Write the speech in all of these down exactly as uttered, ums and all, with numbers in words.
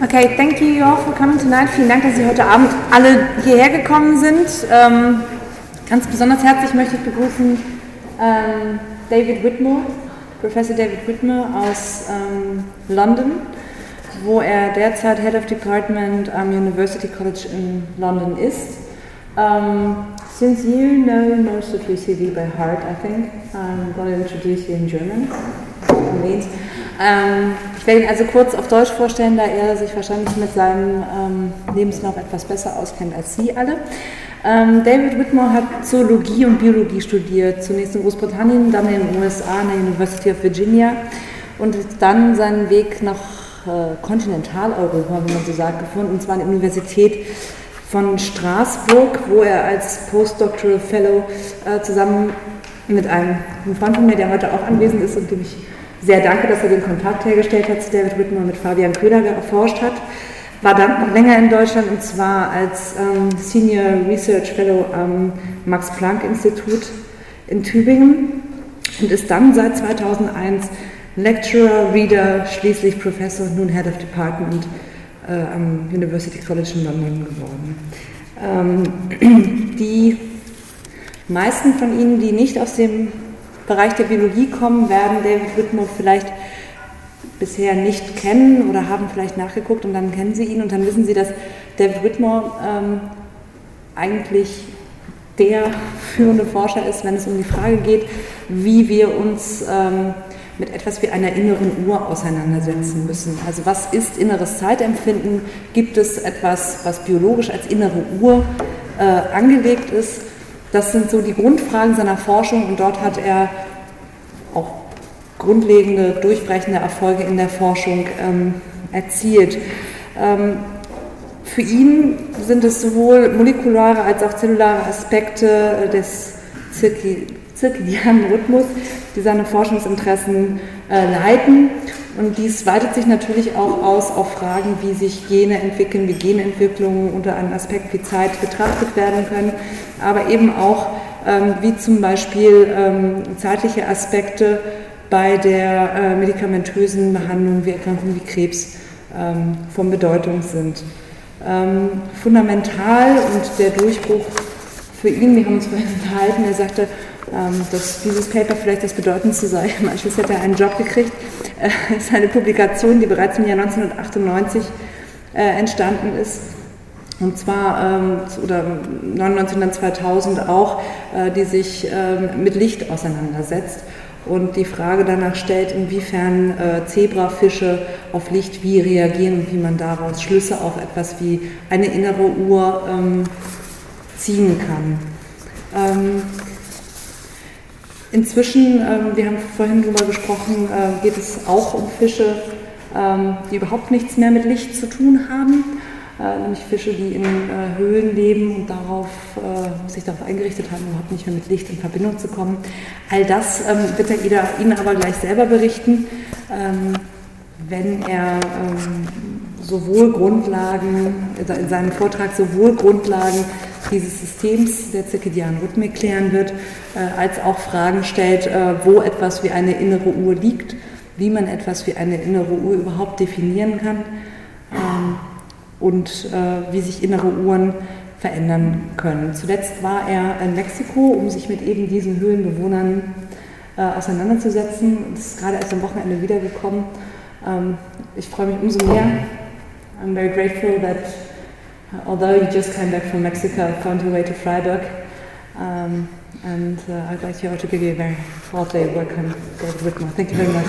Okay, thank you all for coming tonight. Vielen Dank, dass Sie heute Abend alle hierher gekommen sind. Ähm, ganz besonders herzlich möchte ich begrüßen ähm, David Whitmore, Professor David Whitmore aus ähm, London, wo er derzeit Head of Department am University College in London ist. Um, since you know most of your C V by heart, I think, I'm going to introduce you in German. Ähm, ich werde ihn also kurz auf Deutsch vorstellen, da er sich wahrscheinlich mit seinem ähm, Lebenslauf etwas besser auskennt als Sie alle. Ähm, David Whitmore hat Zoologie und Biologie studiert, zunächst in Großbritannien, dann in den U S A an der University of Virginia und dann seinen Weg nach äh, Kontinentaleuropa, wie man so sagt, gefunden, und zwar an der Universität von Straßburg, wo er als Postdoctoral Fellow äh, zusammen mit einem, einem Freund von mir, der heute auch anwesend ist und dem ich sehr danke, dass er den Kontakt hergestellt hat zu David Whitmore, mit Fabian Köhler erforscht hat, war dann noch länger in Deutschland und zwar als ähm, Senior Research Fellow am Max-Planck-Institut in Tübingen und ist dann seit zweitausendeins Lecturer, Reader, schließlich Professor und nun Head of Department äh, am University College in London geworden. Ähm, die meisten von Ihnen, die nicht aus dem Bereich der Biologie kommen, werden David Whitmore vielleicht bisher nicht kennen oder haben vielleicht nachgeguckt und dann kennen Sie ihn und dann wissen Sie, dass David Whitmore ähm, eigentlich der führende Forscher ist, wenn es um die Frage geht, wie wir uns ähm, mit etwas wie einer inneren Uhr auseinandersetzen müssen. Also was ist inneres Zeitempfinden? Gibt es etwas, was biologisch als innere Uhr äh, angelegt ist? Das sind so die Grundfragen seiner Forschung und dort hat er auch grundlegende, durchbrechende Erfolge in der Forschung ähm, erzielt. Ähm, für ihn sind es sowohl molekulare als auch zellulare Aspekte des Zirki- zirkadianen Rhythmus, die seine Forschungsinteressen äh, leiten. Und dies weitet sich natürlich auch aus auf Fragen, wie sich Gene entwickeln, wie Genentwicklungen unter einem Aspekt wie Zeit betrachtet werden können, aber eben auch ähm, wie zum Beispiel ähm, zeitliche Aspekte bei der äh, medikamentösen Behandlung wie Erkrankungen wie Krebs ähm, von Bedeutung sind. Ähm, fundamental und der Durchbruch für ihn, wir haben uns vorhin unterhalten, er sagte, dass dieses Paper vielleicht das Bedeutendste sei. Im Anschluss hat er einen Job gekriegt. Es ist eine Publikation, die bereits im Jahr neunzehnhundertachtundneunzig äh, entstanden ist. Und zwar, ähm, oder neunundneunzig und dann zweitausend auch, äh, die sich ähm, mit Licht auseinandersetzt und die Frage danach stellt, inwiefern äh, Zebrafische auf Licht wie reagieren und wie man daraus Schlüsse auf etwas wie eine innere Uhr ähm, ziehen kann. Ähm, Inzwischen, ähm, wir haben vorhin darüber gesprochen, äh, geht es auch um Fische, ähm, die überhaupt nichts mehr mit Licht zu tun haben, äh, nämlich Fische, die in äh, Höhlen leben und darauf, äh, sich darauf eingerichtet haben, überhaupt nicht mehr mit Licht in Verbindung zu kommen. All das ähm, wird er Ihnen aber gleich selber berichten, ähm, wenn er ähm, sowohl Grundlagen, in seinem Vortrag sowohl Grundlagen dieses Systems der zirkadianen Rhythmik klären wird, äh, als auch Fragen stellt, äh, wo etwas wie eine innere Uhr liegt, wie man etwas wie eine innere Uhr überhaupt definieren kann ähm, und äh, wie sich innere Uhren verändern können. Zuletzt war er in Mexiko, um sich mit eben diesen Höhlenbewohnern äh, auseinanderzusetzen. Das ist gerade erst am Wochenende wiedergekommen. Ähm, ich freue mich umso mehr. I'm very grateful that uh, although you just came back from Mexico, you found your way to Freiburg. Um, and uh, I'd like you all to give you a very hearty welcome, David Whitmore. Thank you very much.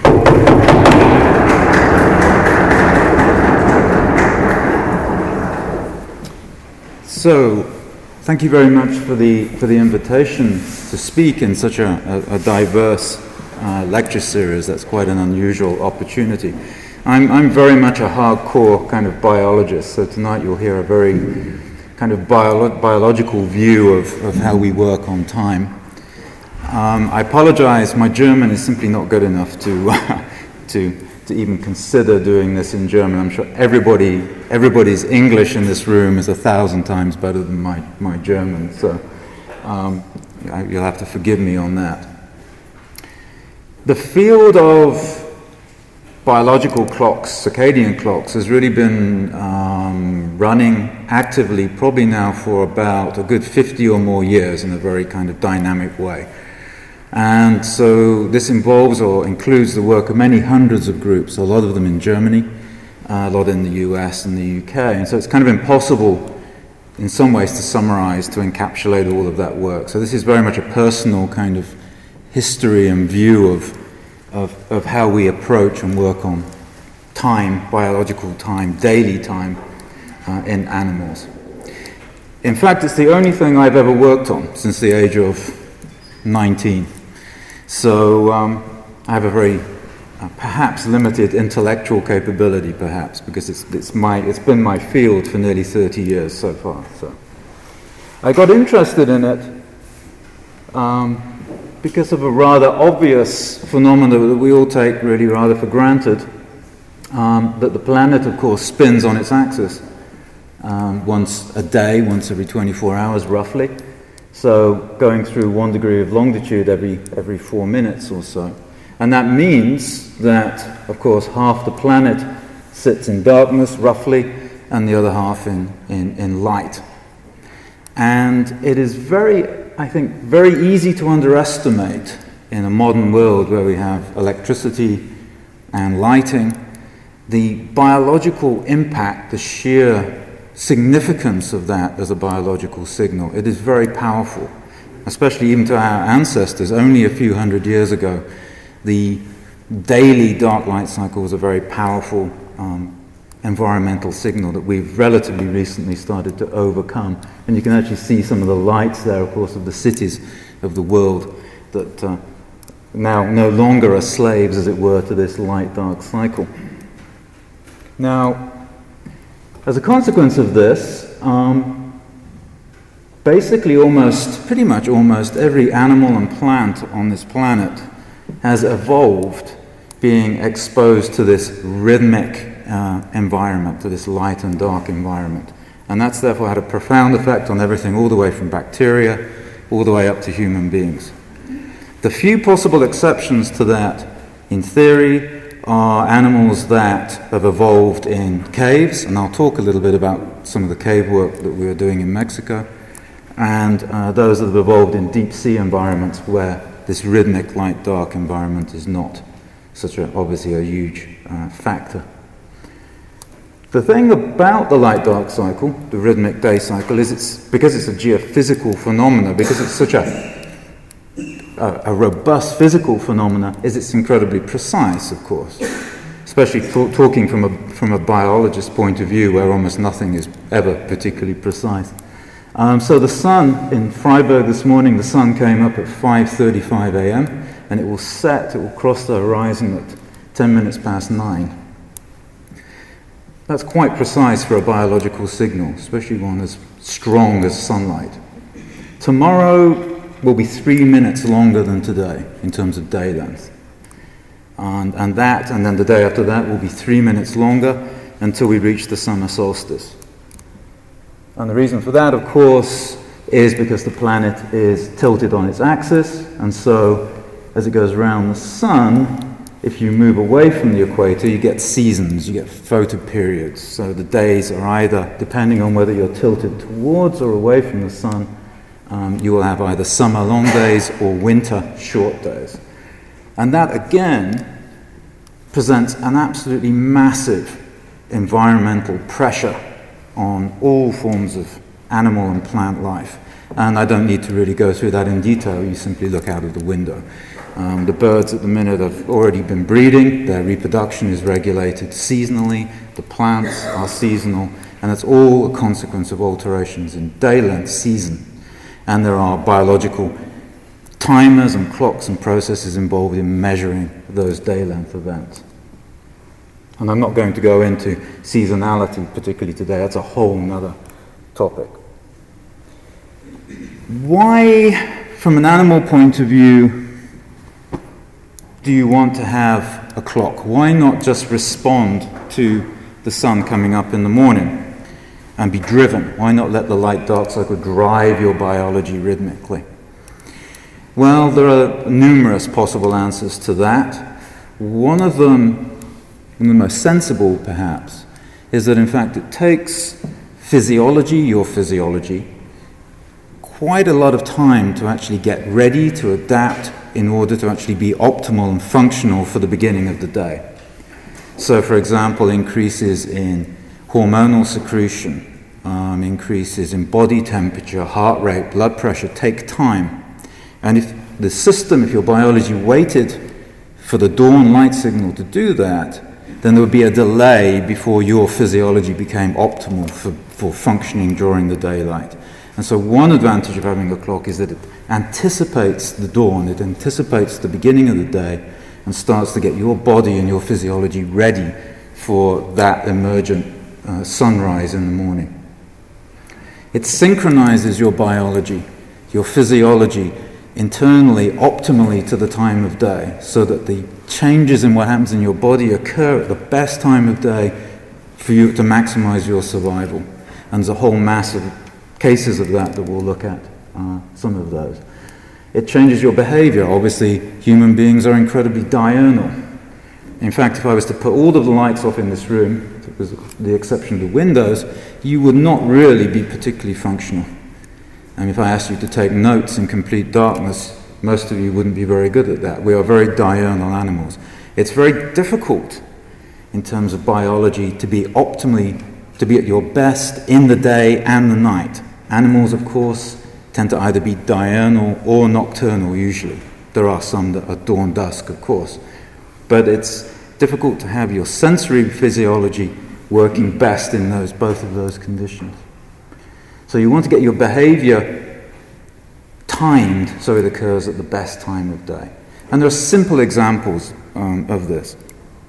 So, thank you very much for the for the invitation to speak in such a, a, a diverse uh, lecture series. That's quite an unusual opportunity. I'm, I'm very much a hardcore kind of biologist, so tonight you'll hear a very kind of bio- biological view of, of how we work on time. Um, I apologize, my German is simply not good enough to, uh, to, to even consider doing this in German. I'm sure everybody, everybody's English in this room is a thousand times better than my, my German, so um, you'll have to forgive me on that. The field of biological clocks, circadian clocks, has really been um, running actively probably now for about a good fifty or more years in a very kind of dynamic way. And so this involves or includes the work of many hundreds of groups, a lot of them in Germany, uh, a lot in the U S and the U K. And so it's kind of impossible in some ways to summarize, to encapsulate all of that work. So this is very much a personal kind of history and view of Of, of how we approach and work on time, biological time, daily time uh, in animals. In fact, it's the only thing I've ever worked on since the age of nineteen. So um, I have a very uh, perhaps limited intellectual capability, perhaps, because it's, it's, my, it's been my field for nearly thirty years so far. So I got interested in it um, because of a rather obvious phenomenon that we all take really rather for granted, um, that the planet, of course, spins on its axis um, once a day, once every twenty-four hours, roughly. So going through one degree of longitude every, every four minutes or so. And that means that, of course, half the planet sits in darkness, roughly, and the other half in, in, in light. And it is very, I think, very easy to underestimate in a modern world where we have electricity and lighting, the biological impact, the sheer significance of that as a biological signal. It is very powerful, especially even to our ancestors. Only a few hundred years ago, the daily dark light cycle was a very powerful um, environmental signal that we've relatively recently started to overcome. And you can actually see some of the lights there, of course, of the cities of the world that uh, now no longer are slaves, as it were, to this light-dark cycle. Now, as a consequence of this, um, basically almost, pretty much almost every animal and plant on this planet has evolved being exposed to this rhythmic uh, environment, to this light and dark environment. And that's therefore had a profound effect on everything, all the way from bacteria, all the way up to human beings. The few possible exceptions to that, in theory, are animals that have evolved in caves, and I'll talk a little bit about some of the cave work that we are doing in Mexico, and uh, those that have evolved in deep sea environments where this rhythmic light-dark environment is not such a, obviously a huge uh, factor. The thing about the light-dark cycle, the rhythmic day cycle, is it's because it's a geophysical phenomena, because it's such a, a, a robust physical phenomena, is it's incredibly precise, of course, especially t- talking from a, from a biologist's point of view, where almost nothing is ever particularly precise. Um, so the sun, in Freiburg this morning, the sun came up at five thirty-five a.m., and it will set, it will cross the horizon at ten minutes past nine. That's quite precise for a biological signal, especially one as strong as sunlight. Tomorrow will be three minutes longer than today in terms of day length. And, and that, and then the day after that will be three minutes longer until we reach the summer solstice. And the reason for that, of course, is because the planet is tilted on its axis, and so as it goes around the sun, if you move away from the equator, you get seasons, you get photoperiods. So the days are either, depending on whether you're tilted towards or away from the sun, um, you will have either summer long days or winter short days. And that, again, presents an absolutely massive environmental pressure on all forms of animal and plant life. And I don't need to really go through that in detail, you simply look out of the window. Um, the birds at the minute have already been breeding, their reproduction is regulated seasonally, the plants are seasonal, and it's all a consequence of alterations in day length, season. And there are biological timers and clocks and processes involved in measuring those day length events. And I'm not going to go into seasonality particularly today, that's a whole other topic. Why, from an animal point of view, do you want to have a clock? Why not just respond to the sun coming up in the morning and be driven? Why not let the light-dark cycle drive your biology rhythmically? Well, there are numerous possible answers to that. One of them and the most sensible perhaps, is that in fact it takes physiology, your physiology, quite a lot of time to actually get ready, to adapt, in order to actually be optimal and functional for the beginning of the day. So, for example, increases in hormonal secretion, um, increases in body temperature, heart rate, blood pressure take time. And if the system, if your biology waited for the dawn light signal to do that, then there would be a delay before your physiology became optimal for, for functioning during the daylight. And so one advantage of having a clock is that it anticipates the dawn, it anticipates the beginning of the day, and starts to get your body and your physiology ready for that emergent uh, sunrise in the morning. It synchronizes your biology, your physiology, internally, optimally to the time of day, so that the changes in what happens in your body occur at the best time of day for you to maximize your survival. And there's a whole mass of cases of that that we'll look at, uh, some of those. It changes your behavior. Obviously, human beings are incredibly diurnal. In fact, if I was to put all of the lights off in this room, with the exception of the windows, you would not really be particularly functional. And if I asked you to take notes in complete darkness, most of you wouldn't be very good at that. We are very diurnal animals. It's very difficult in terms of biology to be optimally, to be at your best in the day and the night. Animals, of course, tend to either be diurnal or nocturnal usually. There are some that are dawn-dusk, of course. But it's difficult to have your sensory physiology working best in those, both of those conditions. So you want to get your behavior timed so it occurs at the best time of day. And there are simple examples um, of this.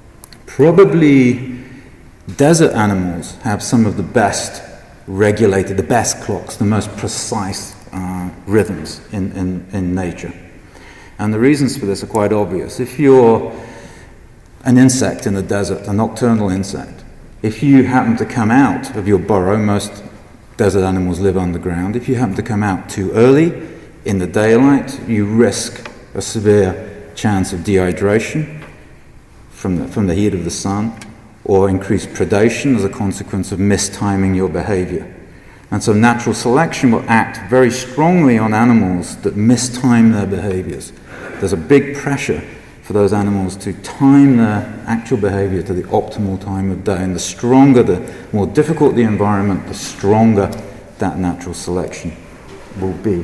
Probably desert animals have some of the best regulated, the best clocks, the most precise uh, rhythms in, in, in nature. And the reasons for this are quite obvious. If you're an insect in the desert, a nocturnal insect, if you happen to come out of your burrow, most desert animals live underground, if you happen to come out too early in the daylight, you risk a severe chance of dehydration from the, from the heat of the sun, or increased predation as a consequence of mistiming your behavior. And so natural selection will act very strongly on animals that mistime their behaviors. There's a big pressure for those animals to time their actual behavior to the optimal time of day. And the stronger, the more difficult the environment, the stronger that natural selection will be.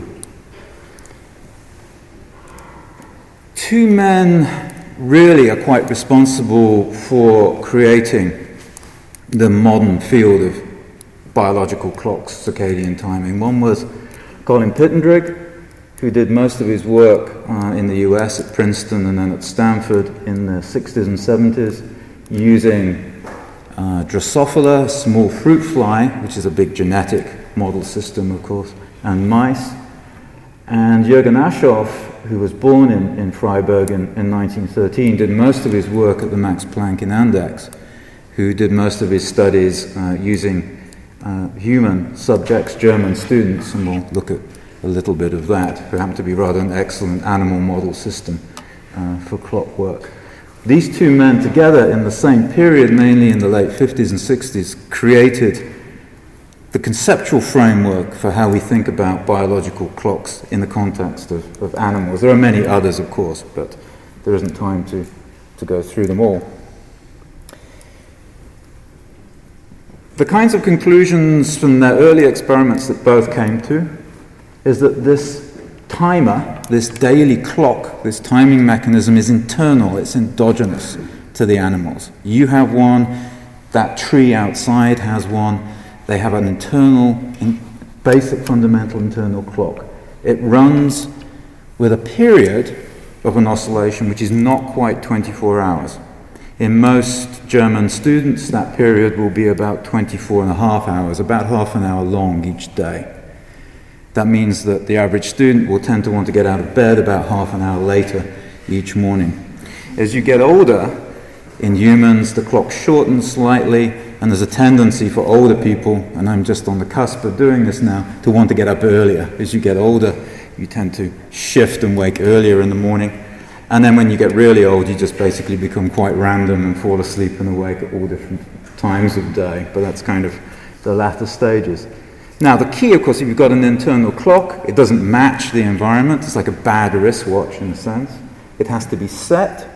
Two men really are quite responsible for creating the modern field of biological clocks, circadian timing. One was Colin Pittendrigg, who did most of his work uh, in the U S at Princeton and then at Stanford in the sixties and seventies, using uh, Drosophila, a small fruit fly, which is a big genetic model system, of course, and mice. And Jürgen Aschoff, who was born in, in Freiburg in, in nineteen thirteen, did most of his work at the Max Planck in Andechs, who did most of his studies uh, using uh, human subjects, German students, and we'll look at a little bit of that, who happened to be rather an excellent animal model system uh, for clockwork. These two men together in the same period, mainly in the late fifties and sixties, created the conceptual framework for how we think about biological clocks in the context of, of animals. There are many others, of course, but there isn't time to, to go through them all. The kinds of conclusions from their early experiments that both came to is that this timer, this daily clock, this timing mechanism is internal, it's endogenous to the animals. You have one, that tree outside has one. They have an internal, in basic fundamental internal clock. It runs with a period of an oscillation which is not quite twenty-four hours. In most German students, that period will be about twenty-four and a half hours, about half an hour long each day. That means that the average student will tend to want to get out of bed about half an hour later each morning. As you get older, in humans, the clock shortens slightly, and there's a tendency for older people, and I'm just on the cusp of doing this now, to want to get up earlier. As you get older, you tend to shift and wake earlier in the morning. And then when you get really old, you just basically become quite random and fall asleep and awake at all different times of day. But that's kind of the latter stages. Now, the key, of course, if you've got an internal clock, it doesn't match the environment. It's like a bad wristwatch in a sense. It has to be set,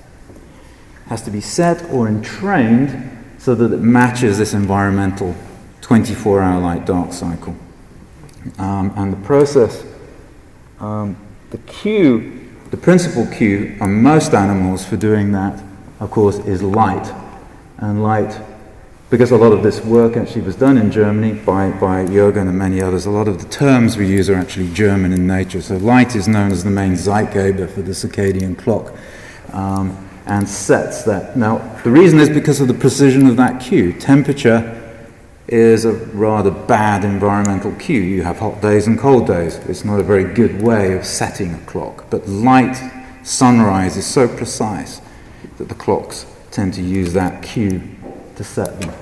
has to be set or entrained so that it matches this environmental twenty-four hour light dark cycle. Um, and the process, um, the cue, the principal cue on most animals for doing that, of course, is light. And light, because a lot of this work actually was done in Germany by, by Jürgen and many others, a lot of the terms we use are actually German in nature. So light is known as the main Zeitgeber for the circadian clock, um, and sets that. Now, the reason is because of the precision of that cue. Temperature is a rather bad environmental cue. You have hot days and cold days. It's not a very good way of setting a clock. But light, sunrise, is so precise that the clocks tend to use that cue to set them.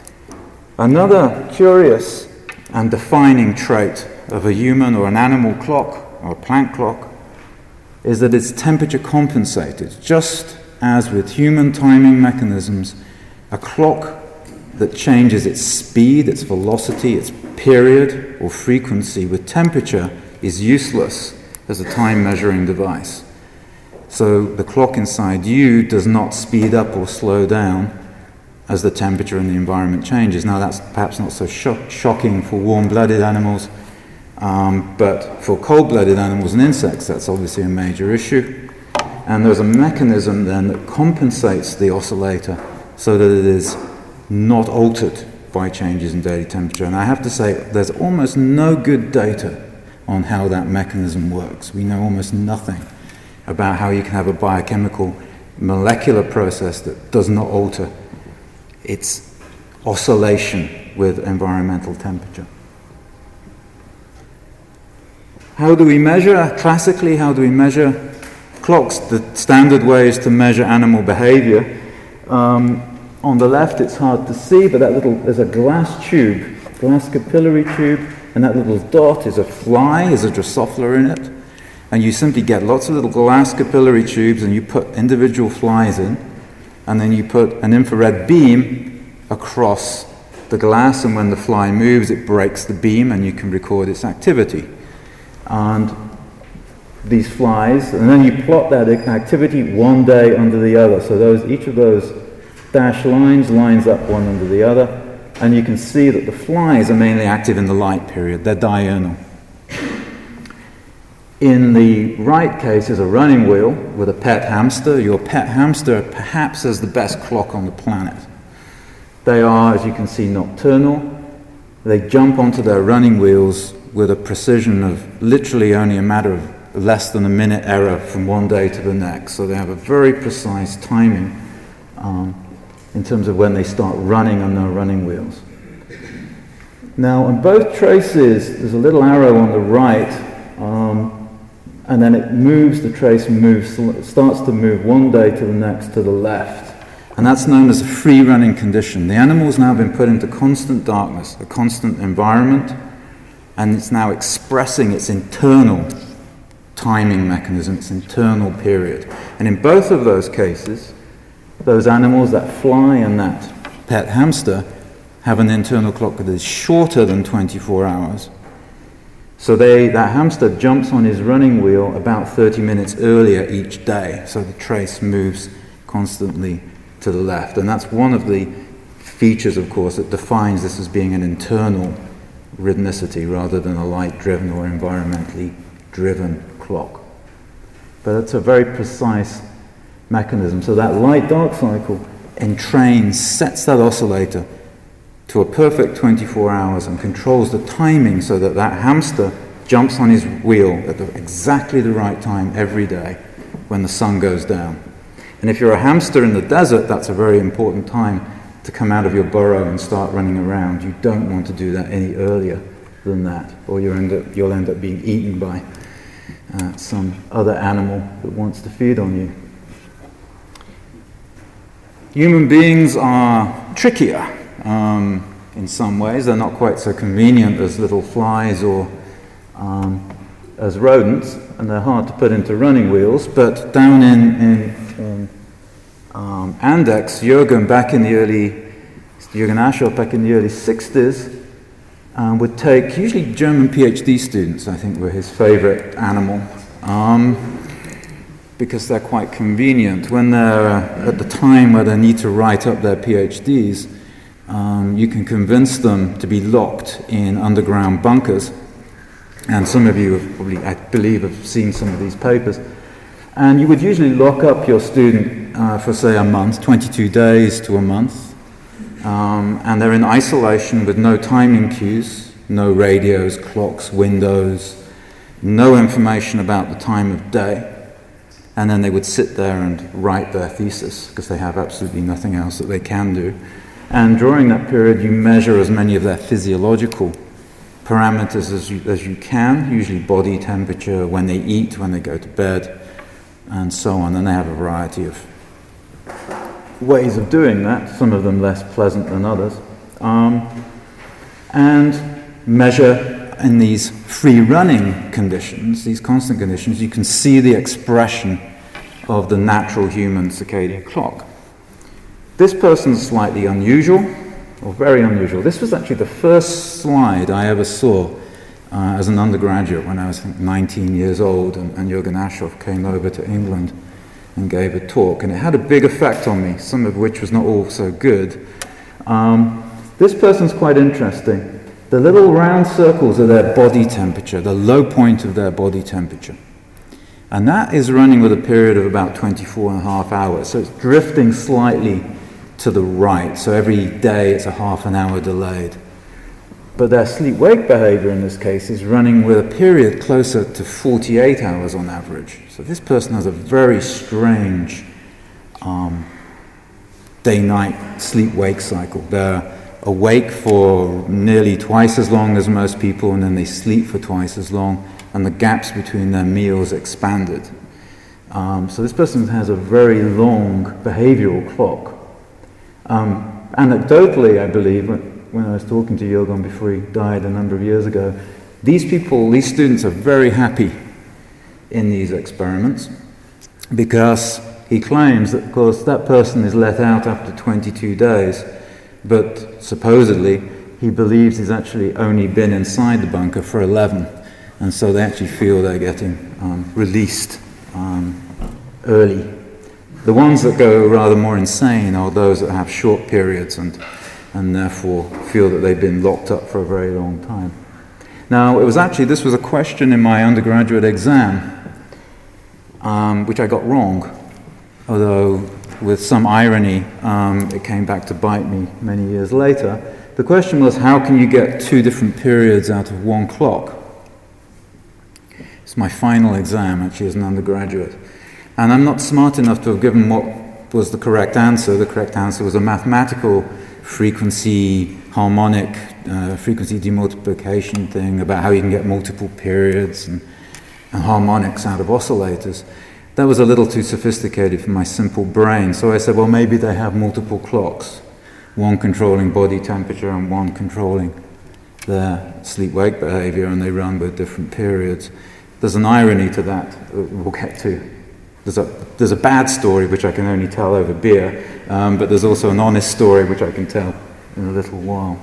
Another curious and defining trait of a human or an animal clock or a plant clock is that it's temperature compensated. Just as with human timing mechanisms, a clock that changes its speed, its velocity, its period or frequency with temperature is useless as a time measuring device. So the clock inside you does not speed up or slow down as the temperature and the environment changes. Now, that's perhaps not so sho- shocking for warm-blooded animals, um, but for cold-blooded animals and insects, that's obviously a major issue. And there's a mechanism then that compensates the oscillator so that it is not altered by changes in daily temperature. And I have to say, there's almost no good data on how that mechanism works. We know almost nothing about how you can have a biochemical molecular process that does not alter its oscillation with environmental temperature. How do we measure? Classically, how do we measure clocks? The standard way is to measure animal behavior. Um, on the left, it's hard to see, but that little, there's a glass tube, glass capillary tube, and that little dot is a fly, is a Drosophila in it. And you simply get lots of little glass capillary tubes, and you put individual flies in, and then you put an infrared beam across the glass, and when the fly moves, it breaks the beam, and you can record its activity. And these flies, and then you plot that activity one day under the other. So those, each of those dashed lines lines up one under the other, and you can see that the flies are mainly active in the light period. They're diurnal. In the right case is a running wheel with a pet hamster. Your pet hamster perhaps has the best clock on the planet. They are, as you can see, nocturnal. They jump onto their running wheels with a precision of literally only a matter of less than a minute error from one day to the next. So they have a very precise timing um, in terms of when they start running on their running wheels. Now, on both traces, there's a little arrow on the right, um, and then it moves, the trace moves, starts to move one day to the next to the left. And that's known as a free running condition. The animal's now been put into constant darkness, a constant environment, and it's now expressing its internal timing mechanism, its internal period. And in both of those cases, those animals, that fly and that pet hamster, have an internal clock that is shorter than twenty-four hours. So they, that hamster jumps on his running wheel about thirty minutes earlier each day, so the trace moves constantly to the left. And that's one of the features, of course, that defines this as being an internal rhythmicity rather than a light-driven or environmentally driven clock. But it's a very precise mechanism. So that light-dark cycle entrains, sets that oscillator to a perfect twenty-four hours and controls the timing so that that hamster jumps on his wheel at the, exactly the right time every day when the sun goes down. And if you're a hamster in the desert, that's a very important time to come out of your burrow and start running around. You don't want to do that any earlier than that, or you'll end up, you'll end up being eaten by uh, some other animal that wants to feed on you. Human beings are trickier. Um, in some ways, they're not quite so convenient as little flies or um, as rodents, and they're hard to put into running wheels, but down in, in, in um, Andex, Jürgen, back in the early, Jürgen Aschoff, back in the early sixties, um, would take, usually German PhD students, I think, were his favorite animal, um, because they're quite convenient. When they're at the time where they need to write up their PhDs, um, you can convince them to be locked in underground bunkers. And some of you have probably, I believe, have seen some of these papers. And you would usually lock up your student uh, for, say, a month, twenty-two days to a month. Um, and they're in isolation with no timing cues, no radios, clocks, windows, no information about the time of day. And then they would sit there and write their thesis, because they have absolutely nothing else that they can do. And during that period, you measure as many of their physiological parameters as you, as you can, usually body temperature, when they eat, when they go to bed, and so on. And they have a variety of ways of doing that, some of them less pleasant than others. Um, and measure in these free-running conditions, these constant conditions, you can see the expression of the natural human circadian clock. This person's slightly unusual, or very unusual. This was actually the first slide I ever saw uh, as an undergraduate when I was I think, nineteen years old, and, and Jürgen Aschoff came over to England and gave a talk, and it had a big effect on me, some of which was not all so good. Um, this person's quite interesting. The little round circles are their body temperature, the low point of their body temperature. And that is running with a period of about twenty-four and a half hours. So it's drifting slightly to the right. So every day it's a half an hour delayed. But their sleep-wake behavior in this case is running with a period closer to forty-eight hours on average. So this person has a very strange um, day-night sleep-wake cycle. They're awake for nearly twice as long as most people, and then they sleep for twice as long, and the gaps between their meals expanded. Um, so this person has a very long behavioral clock. Um, anecdotally, I believe, when, when I was talking to Jürgen before he died a number of years ago, these people, these students are very happy in these experiments, because he claims that, of course, that person is let out after twenty-two days, but supposedly he believes he's actually only been inside the bunker for eleven, and so they actually feel they're getting um, released um, early. The ones that go rather more insane are those that have short periods and, and therefore feel that they've been locked up for a very long time. Now, it was actually, this was a question in my undergraduate exam, um, which I got wrong, although with some irony, um, it came back to bite me many years later. The question was, how can you get two different periods out of one clock? It's my final exam, actually, as an undergraduate. And I'm not smart enough to have given what was the correct answer. The correct answer was a mathematical frequency harmonic, uh, frequency demultiplication thing about how you can get multiple periods and, and harmonics out of oscillators. That was a little too sophisticated for my simple brain, so I said, well, maybe they have multiple clocks, one controlling body temperature and one controlling their sleep-wake behavior, and they run with different periods. There's an irony to that that we'll get to. There's a, there's a bad story which I can only tell over beer, um, but there's also an honest story which I can tell in a little while.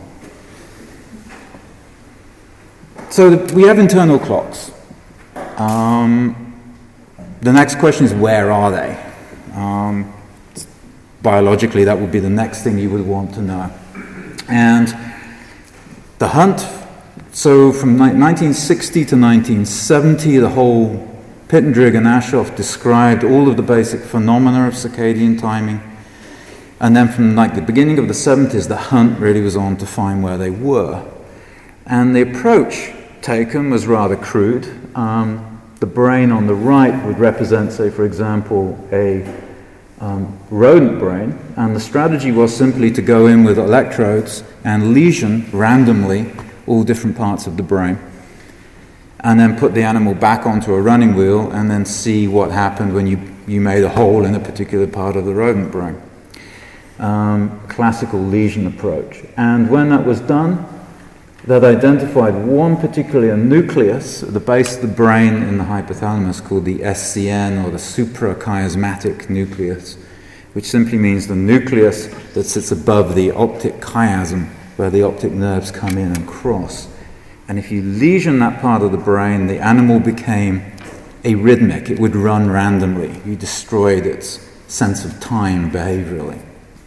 So we have internal clocks. Um, The next question is, where are they? Um, biologically, that would be the next thing you would want to know. And the hunt, so from nineteen sixty to nineteen seventy, the whole Pittendrigg and Aschoff described all of the basic phenomena of circadian timing. And then from like the beginning of the seventies, the hunt really was on to find where they were. And the approach taken was rather crude. Um, The brain on the right would represent, say, for example, a um, rodent brain, and the strategy was simply to go in with electrodes and lesion randomly all different parts of the brain, and then put the animal back onto a running wheel and then see what happened when you, you made a hole in a particular part of the rodent brain. Um, classical lesion approach. And when that was done, that identified one particular nucleus at the base of the brain in the hypothalamus called the S C N, or the suprachiasmatic nucleus, which simply means the nucleus that sits above the optic chiasm, where the optic nerves come in and cross. And if you lesion that part of the brain, the animal became arrhythmic. It would run randomly. You destroyed its sense of time behaviorally.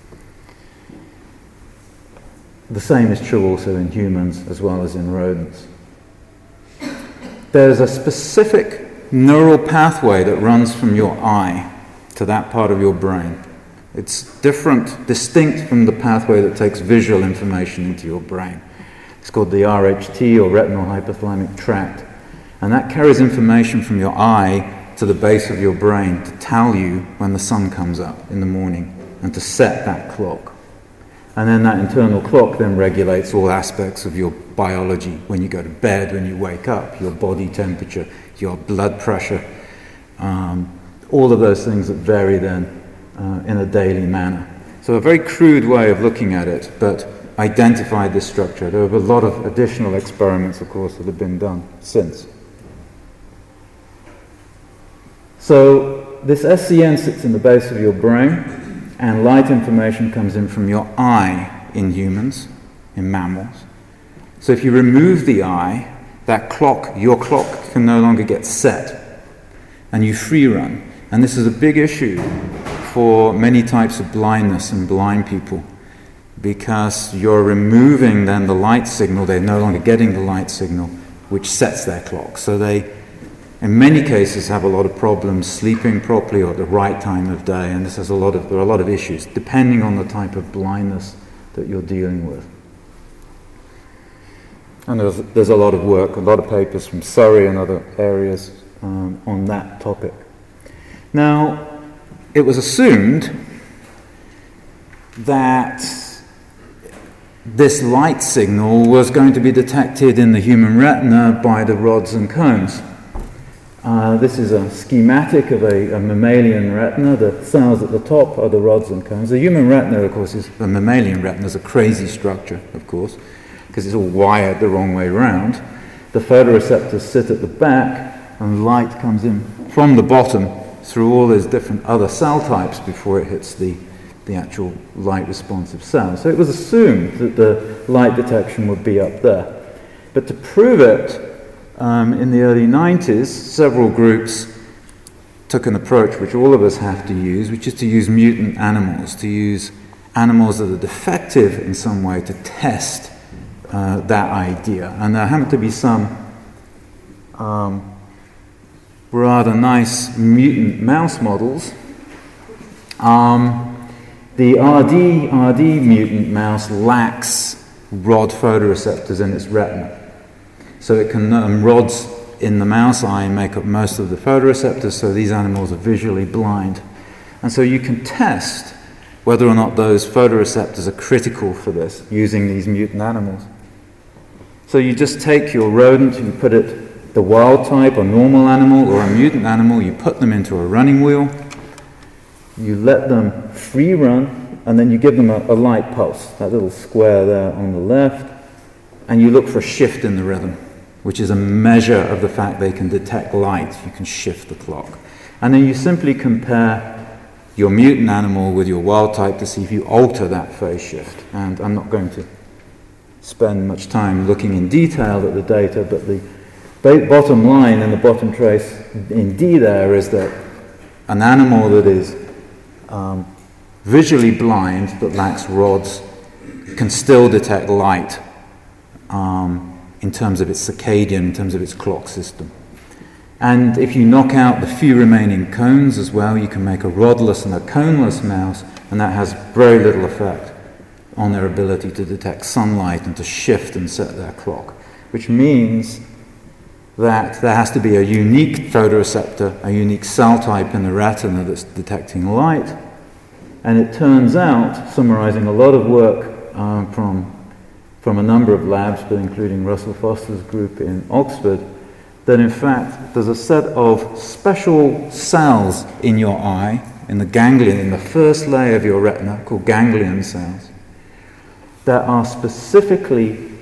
The same is true also in humans as well as in rodents. There's a specific neural pathway that runs from your eye to that part of your brain. It's different, distinct from the pathway that takes visual information into your brain. It's called the R H T, or retinal hypothalamic tract. And that carries information from your eye to the base of your brain to tell you when the sun comes up in the morning and to set that clock. And then that internal clock then regulates all aspects of your biology. When you go to bed, when you wake up, your body temperature, your blood pressure, um, all of those things that vary then uh, in a daily manner. So a very crude way of looking at it, but identified this structure. There have a lot of additional experiments, of course, that have been done since. So this S C N sits in the base of your brain, and light information comes in from your eye in humans, in mammals. So if you remove the eye, that clock, your clock, can no longer get set, and you free run. And this is a big issue for many types of blindness and blind people, because you're removing then the light signal. They're no longer getting the light signal, which sets their clock. So they, in many cases, have a lot of problems sleeping properly or at the right time of day, and this has a lot of there are a lot of issues depending on the type of blindness that you're dealing with. And there's there's a lot of work, a lot of papers from Surrey and other areas um, on that topic. Now, it was assumed that this light signal was going to be detected in the human retina by the rods and cones. Uh, this is a schematic of a, a mammalian retina. The cells at the top are the rods and cones. The human retina, of course, is the mammalian retina is a crazy structure, of course, because it's all wired the wrong way around. The photoreceptors sit at the back, and light comes in from the bottom through all those different other cell types before it hits the, the actual light-responsive cells. So it was assumed that the light detection would be up there. But to prove it, Um, in the early nineties, several groups took an approach which all of us have to use, which is to use mutant animals, to use animals that are defective in some way to test uh, that idea. And there happened to be some um, rather nice mutant mouse models. Um, the R D, R D mutant mouse lacks rod photoreceptors in its retina. So it can, um, rods in the mouse eye make up most of the photoreceptors, so these animals are visually blind. And so you can test whether or not those photoreceptors are critical for this using these mutant animals. So you just take your rodent, you put it, the wild type, a normal animal or a mutant animal, you put them into a running wheel, you let them free run, and then you give them a, a light pulse, that little square there on the left, and you look for a shift in the rhythm, which is a measure of the fact they can detect light. You can shift the clock. And then you simply compare your mutant animal with your wild type to see if you alter that phase shift. And I'm not going to spend much time looking in detail at the data, but the bottom line in the bottom trace in D there is that an animal that is um, visually blind, that lacks rods, can still detect light um, in terms of its circadian, in terms of its clock system. And if you knock out the few remaining cones as well, you can make a rodless and a coneless mouse, and that has very little effect on their ability to detect sunlight and to shift and set their clock, which means that there has to be a unique photoreceptor, a unique cell type in the retina that's detecting light. And it turns out, summarizing a lot of work um, from from a number of labs, but including Russell Foster's group in Oxford, that in fact there's a set of special cells in your eye, in the ganglion, in the first layer of your retina, called ganglion cells, that are specifically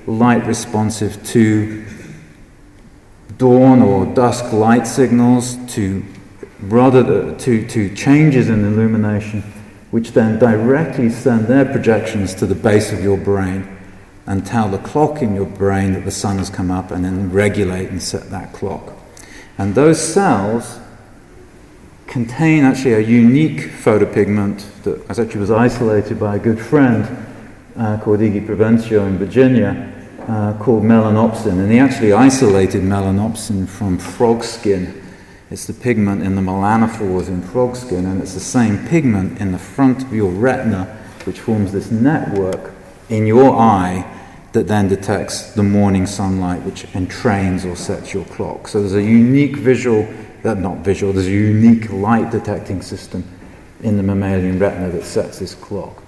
light responsive to dawn or dusk light signals, to rather to, to changes in illumination, which then directly send their projections to the base of your brain and tell the clock in your brain that the sun has come up, and then regulate and set that clock. And those cells contain actually a unique photopigment that actually was isolated by a good friend uh, called Iggy Provencio in Virginia, uh, called melanopsin. And he actually isolated melanopsin from frog skin. It's the pigment in the melanophores in frog skin, and it's the same pigment in the front of your retina, which forms this network in your eye that then detects the morning sunlight, which entrains or sets your clock. So there's a unique visual, uh, not visual, there's a unique light detecting system in the mammalian retina that sets this clock.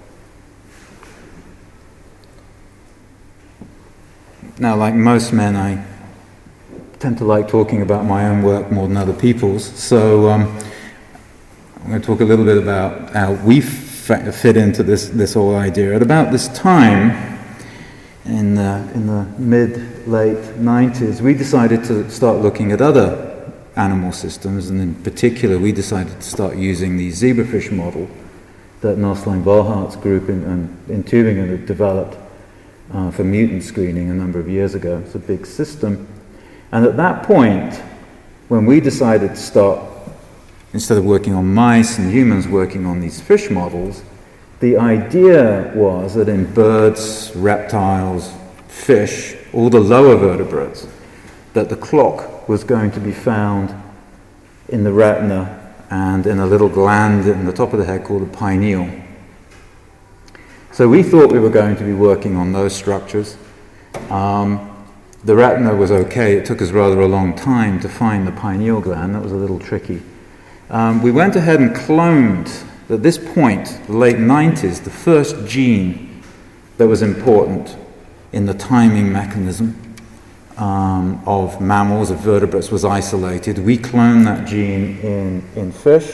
Now, like most men, I tend to like talking about my own work more than other people's, so um, I'm going to talk a little bit about how we f- fit into this, this whole idea. At about this time, in the, in the mid-late nineties, we decided to start looking at other animal systems, and in particular, we decided to start using the zebrafish model that Norslein Volhart's group in, in, in Tübingen had developed uh, for mutant screening a number of years ago. It's a big system. And at that point, when we decided to start, instead of working on mice and humans working on these fish models, the idea was that in birds, reptiles, fish, all the lower vertebrates, that the clock was going to be found in the retina and in a little gland in the top of the head called the pineal. So we thought we were going to be working on those structures. Um, the retina was okay. It took us rather a long time to find the pineal gland. That was a little tricky. Um, we went ahead and cloned, at this point, the late nineties, the first gene that was important in the timing mechanism um, of mammals, of vertebrates, was isolated. We cloned that gene in, in fish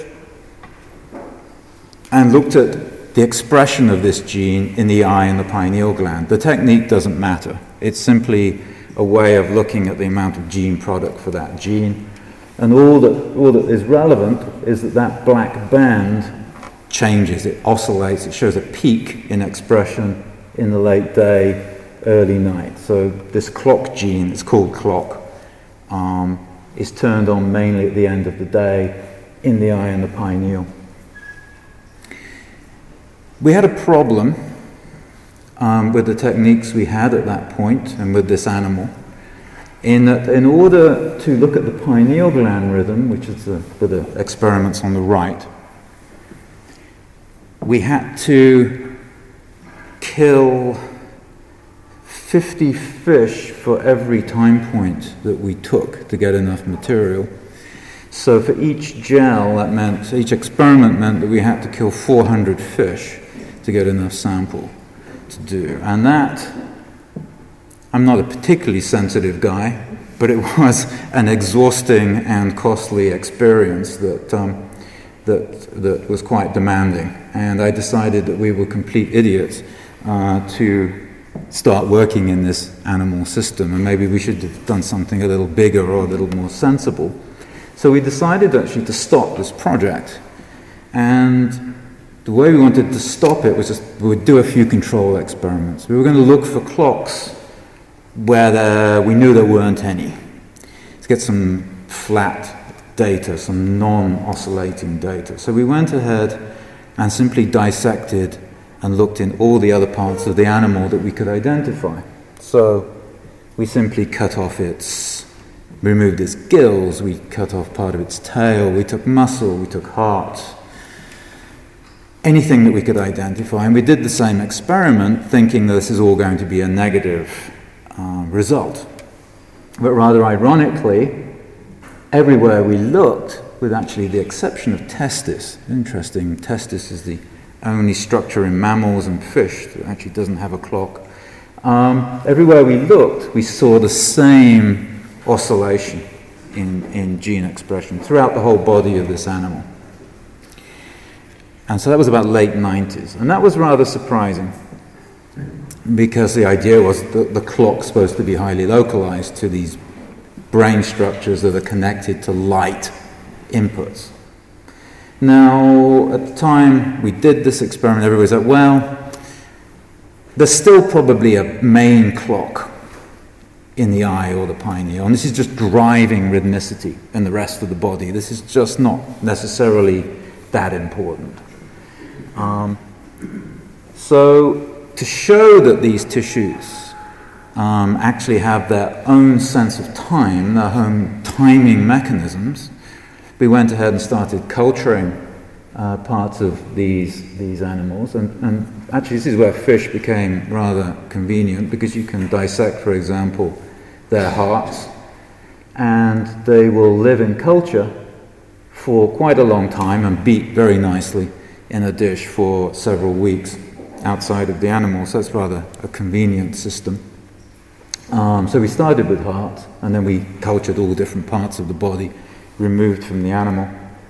and looked at the expression of this gene in the eye and the pineal gland. The technique doesn't matter. It's simply a way of looking at the amount of gene product for that gene. And all that, all that is relevant is that that black band changes, it oscillates, it shows a peak in expression in the late day, early night. So this clock gene, it's called clock, um, is turned on mainly at the end of the day in the eye and the pineal. We had a problem um, with the techniques we had at that point and with this animal, in that in order to look at the pineal gland rhythm, which is the, for the experiments on the right, we had to kill fifty fish for every time point that we took to get enough material. So for each gel, that meant, each experiment meant that we had to kill four hundred fish to get enough sample to do. And that, I'm not a particularly sensitive guy, but it was an exhausting and costly experience that um, that that was quite demanding. And I decided that we were complete idiots uh, to start working in this animal system, and maybe we should have done something a little bigger or a little more sensible. So we decided actually to stop this project, and the way we wanted to stop it was just we would do a few control experiments. We were going to look for clocks where there, we knew there weren't any. Let's get some flat data, some non-oscillating data. So we went ahead and simply dissected and looked in all the other parts of the animal that we could identify. So we simply cut off its, removed its gills, we cut off part of its tail, we took muscle, we took heart, anything that we could identify. And we did the same experiment thinking that this is all going to be a negative uh, result. But rather ironically, everywhere we looked, with actually the exception of testis, interesting, testis is the only structure in mammals and fish that actually doesn't have a clock. Um, everywhere we looked, we saw the same oscillation in, in gene expression throughout the whole body of this animal. And so that was about late nineties, and that was rather surprising. because the idea was that the clock's supposed to be highly localized to these brain structures that are connected to light inputs. Now, at the time we did this experiment, everybody said, well, there's still probably a main clock in the eye or the pineal, and this is just driving rhythmicity in the rest of the body. This is just not necessarily that important. Um, so, to show that these tissues um, actually have their own sense of time, their own timing mechanisms, we went ahead and started culturing uh, parts of these these animals, and, and actually this is where fish became rather convenient, because you can dissect, for example, their hearts, and they will live in culture for quite a long time and beat very nicely in a dish for several weeks outside of the animal, so it's rather a convenient system. Um, so we started with heart, and then we cultured all different parts of the body removed from the animal.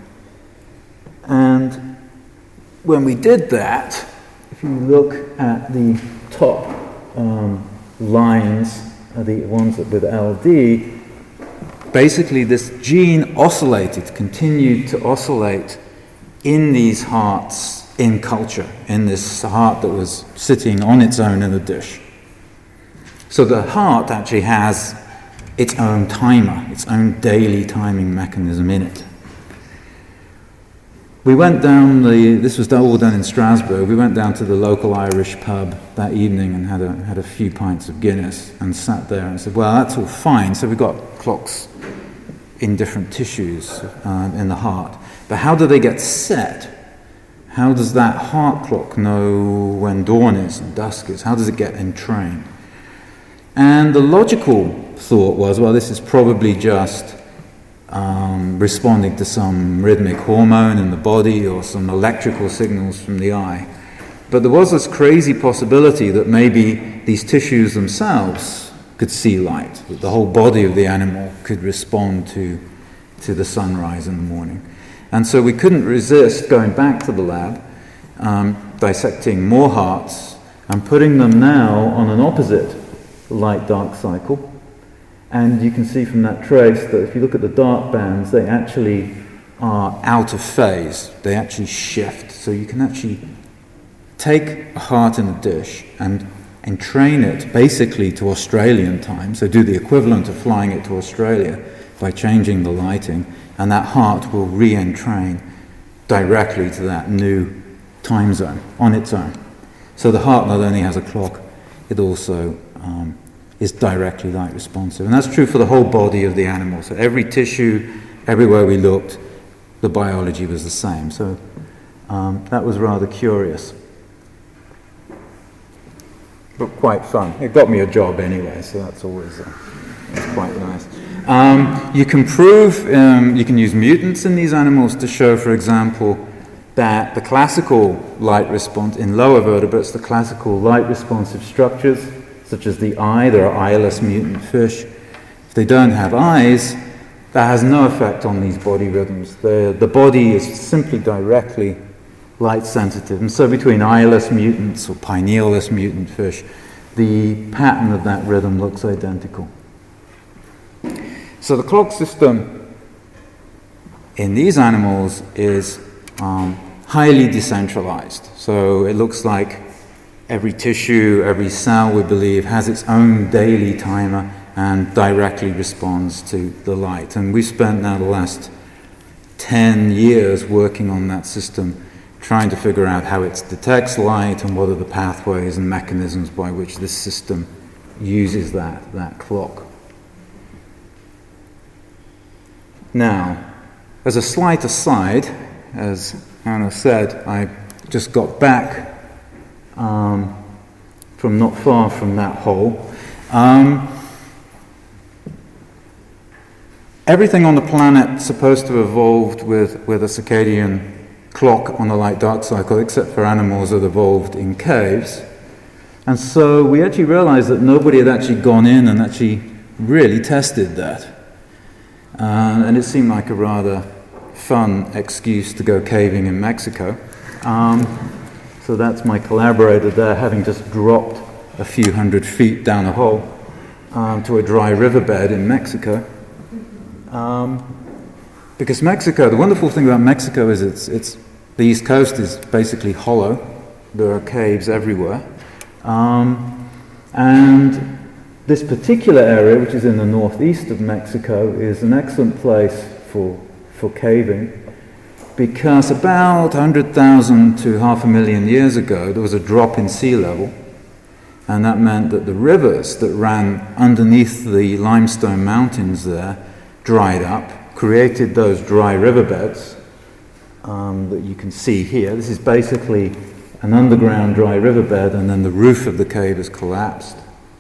And when we did that, if you look at the top um, lines, uh, the ones that with L D, basically this gene oscillated, continued to oscillate in these hearts in culture, in this heart that was sitting on its own in a dish. So the heart actually has its own timer, its own daily timing mechanism in it. We went down the, this was all done in Strasbourg, we went down to the local Irish pub that evening and had a, had a few pints of Guinness and sat there and said, well, that's all fine, so we've got clocks in different tissues uh, in the heart, but how do they get set? How does that heart clock know when dawn is and dusk is? How does it get entrained? And the logical thought was, well, this is probably just um, responding to some rhythmic hormone in the body or some electrical signals from the eye. But there was this crazy possibility that maybe these tissues themselves could see light, that the whole body of the animal could respond to, to the sunrise in the morning. And so we couldn't resist going back to the lab, um, dissecting more hearts and putting them now on an opposite light-dark cycle. And you can see from that trace that if you look at the dark bands, they actually are out of phase. They actually shift. So you can actually take a heart in a dish and entrain it basically to Australian time, so do the equivalent of flying it to Australia by changing the lighting, and that heart will re-entrain directly to that new time zone on its own. So the heart not only has a clock, it also um, is directly light responsive. And that's true for the whole body of the animal. So every tissue, everywhere we looked, the biology was the same. So um, that was rather curious, but quite fun. It got me a job anyway, so that's always uh, that's quite nice. Um, you can prove, um, you can use mutants in these animals to show, for example, that the classical light response in lower vertebrates, the classical light responsive structures, such as the eye, there are eyeless mutant fish. If they don't have eyes, that has no effect on these body rhythms. The, the body is simply directly light sensitive. And so between eyeless mutants or pineal-less mutant fish, the pattern of that rhythm looks identical. So the clock system in these animals is um, highly decentralized. So it looks like every tissue, every cell, we believe, has its own daily timer and directly responds to the light. And we've spent now the last ten years working on that system, trying to figure out how it detects light and what are the pathways and mechanisms by which this system uses that, that clock. Now, as a slight aside, as Anna said, I just got back um, from not far from that hole. Um, everything on the planet is supposed to have evolved with, with a circadian clock on the light-dark cycle, except for animals that evolved in caves. And so we actually realized that nobody had actually gone in and actually really tested that. Uh, and it seemed like a rather fun excuse to go caving in Mexico. Um, so that's my collaborator there, having just dropped a few hundred feet down a hole um, to a dry riverbed in Mexico. Um, because Mexico, the wonderful thing about Mexico is it's, it's the east coast is basically hollow. There are caves everywhere. Um, and this particular area, which is in the northeast of Mexico, is an excellent place for, for caving, because about one hundred thousand to half a million years ago, there was a drop in sea level, and that meant that the rivers that ran underneath the limestone mountains there dried up, created those dry riverbeds um, that you can see here. This is basically an underground dry riverbed, and then the roof of the cave has collapsed.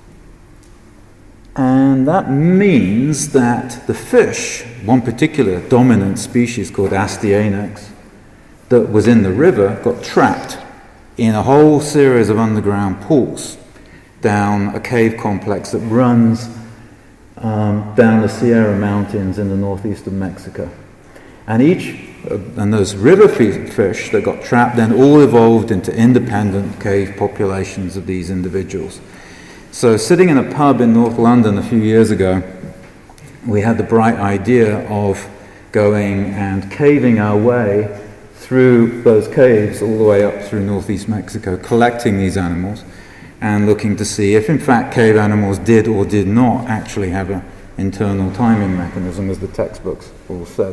And that means that the fish, one particular dominant species called Astyanax, that was in the river, got trapped in a whole series of underground pools down a cave complex that runs um, down the Sierra Mountains in the northeast of Mexico. And each, uh, and those river fish that got trapped then all evolved into independent cave populations of these individuals. So sitting in a pub in North London a few years ago, we had the bright idea of going and caving our way through those caves all the way up through northeast Mexico, collecting these animals and looking to see if in fact cave animals did or did not actually have an internal timing mechanism, as the textbooks all said.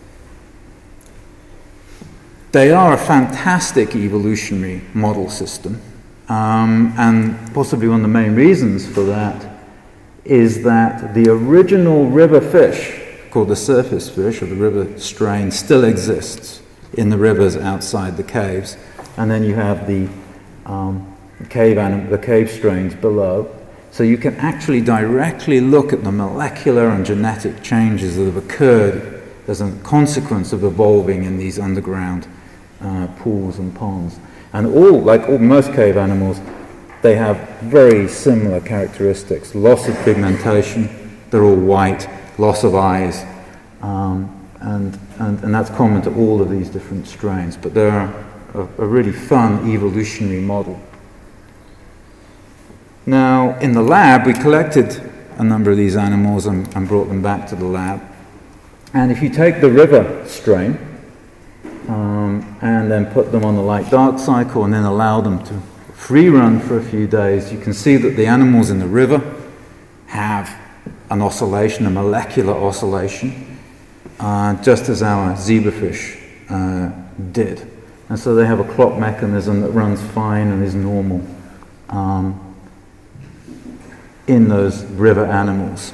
They are a fantastic evolutionary model system. Um, and possibly one of the main reasons for that is that the original river fish, called the surface fish or the river strain, still exists in the rivers outside the caves. And then you have the um, cave anim- the cave strains below. So you can actually directly look at the molecular and genetic changes that have occurred as a consequence of evolving in these underground uh, pools and ponds. And all, like all, most cave animals, they have very similar characteristics. Loss of pigmentation, they're all white, loss of eyes, um, and, and, and that's common to all of these different strains. But they're a, a really fun evolutionary model. Now, in the lab, we collected a number of these animals and, and brought them back to the lab. And if you take the river strain, Um, and then put them on the light-dark cycle and then allow them to free run for a few days, you can see that the animals in the river have an oscillation, a molecular oscillation, uh, just as our zebrafish uh, did. And so they have a clock mechanism that runs fine and is normal um, in those river animals.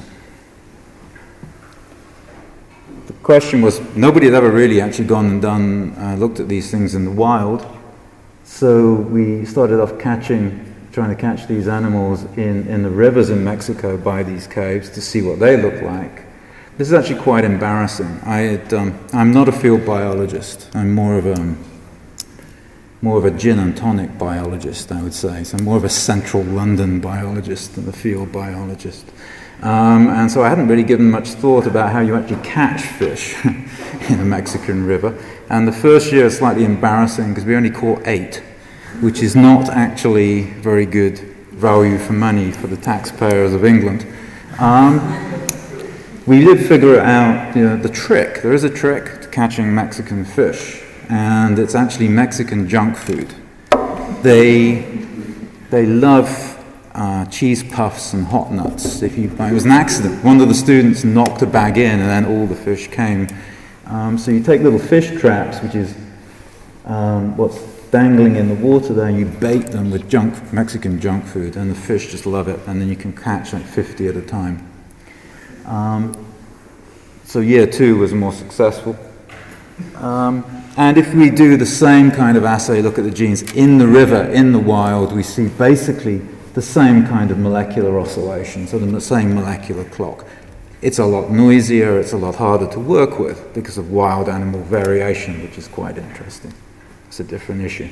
The question was, nobody had ever really actually gone and done, uh, looked at these things in the wild. So we started off catching, trying to catch these animals in, in the rivers in Mexico by these caves to see what they look like. This is actually quite embarrassing. I had, um, I'm not a field biologist. I'm more of a, more of a gin and tonic biologist, I would say. So I'm more of a central London biologist than a field biologist. Um, and so I hadn't really given much thought about how you actually catch fish in a Mexican river. And the first year is slightly embarrassing because we only caught eight, which is not actually very good value for money for the taxpayers of England. Um, we did figure out, you know, the trick. There is a trick to catching Mexican fish, and it's actually Mexican junk food. They they love Uh, cheese puffs and hot nuts. If you, it was an accident. One of the students knocked a bag in and then all the fish came. Um, so you take little fish traps, which is um, what's dangling in the water there, and you bait them with junk, Mexican junk food, and the fish just love it, and then you can catch like fifty at a time. Um, so year two was more successful. Um, and if we do the same kind of assay, look at the genes in the river, in the wild, we see basically the same kind of molecular oscillation, so the same molecular clock. It's a lot noisier, it's a lot harder to work with because of wild animal variation, which is quite interesting. It's a different issue.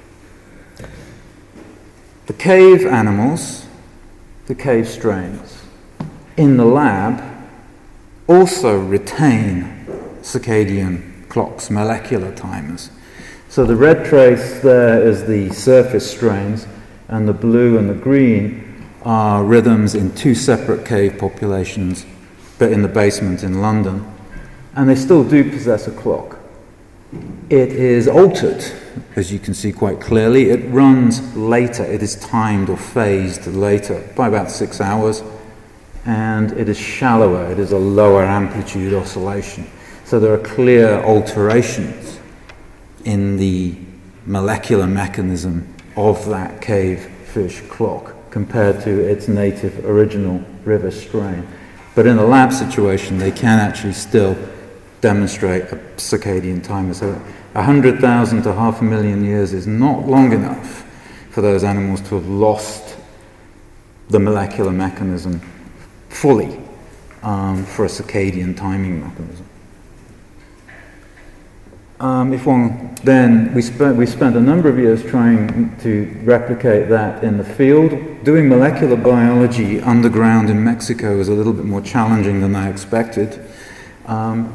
The cave animals, the cave strains, in the lab also retain circadian clocks, molecular timers. So the red trace there is the surface strains, and the blue and the green are rhythms in two separate cave populations, but in the basement in London. And they still do possess a clock. It is altered, as you can see quite clearly. It runs later. It is timed or phased later by about six hours. And it is shallower. It is a lower amplitude oscillation. So there are clear alterations in the molecular mechanism of that cave fish clock compared to its native original river strain. But in a lab situation, they can actually still demonstrate a circadian timer. So one hundred thousand to half a million years is not long enough for those animals to have lost the molecular mechanism fully um, for a circadian timing mechanism. Um, if one then, we spent, we spent a number of years trying to replicate that in the field. Doing molecular biology underground in Mexico was a little bit more challenging than I expected. Um,